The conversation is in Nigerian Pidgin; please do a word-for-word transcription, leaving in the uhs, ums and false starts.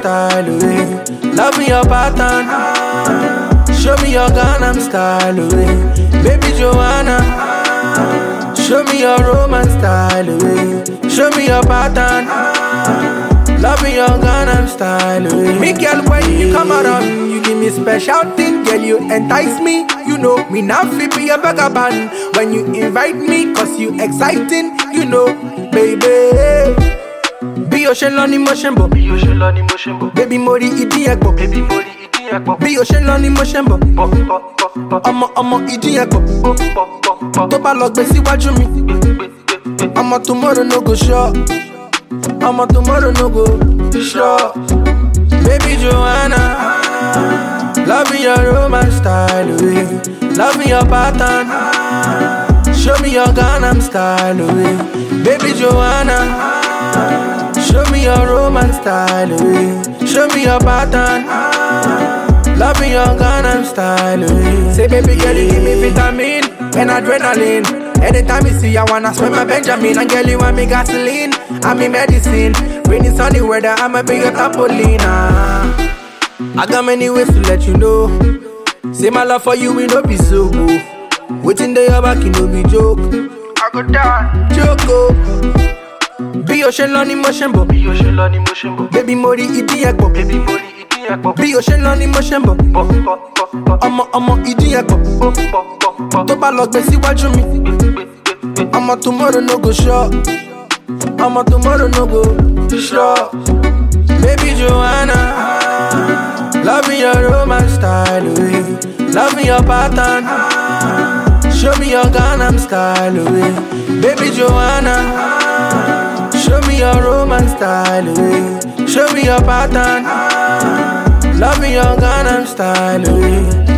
style, eh. Love me your pattern. Show me your Gangnam style, eh. Baby Joanna. Show me your romance style, eh. Show me your pattern. Love me your Gangnam style, eh. Me girl, when you come around, you give me special thing, girl, you entice me. You know me now flip be a vagabond when you invite me, cause you exciting, you know, baby. Be ocean on emotion, bo. Be ocean on emotion, bo. Baby mori idi ekpo. Baby mori idi ekpo. Be ocean on emotion, bo. Bo bo bo bo. Ọmọ ọmọ idi ekpo. Bo bo bo bo. Tó bá lọ gbé síwájú mi. Ọmọ tomorrow no go sure. Ọmọ tomorrow no go sure. Baby Joanna. Love me your romance style, eh. Love me your pattern. Show me your Gangnam style, eh. Baby Joanna. Show me your romance style, eh. Show me your pattern. Love me your Gangnam style, eh. Say baby girl, you give me vitamin and adrenaline. Anytime you see I wanna spend my Benjamin. And girl, you want me gasoline, I'm me medicine. Rainy sunny weather, I'ma be your trampoline. ah. I got many ways to let you know. Say my love for you will not be so good. Waiting there your back, it no be joke. I go down. Choco. Be ocean on emotion, bo. Be ocean on emotion, bo. Baby mori idi ekpo. Baby mori idi ekpo. Be ocean on emotion, bo. Bo bo bo bo. Ọmọ ọmọ idi ekpo. Bo bo bo bo. Tó bá lọ gbé síwájú mi. Ọmọ tomorrow no go sure. Ọmọ tomorrow no go sure. Baby Joanna. Love me your romance style, eh. Love me your pattern. Show me your Gangnam style, eh. Baby Joanna. Show me your romance style, eh. Show me your pattern. Love me your Gangnam style, eh.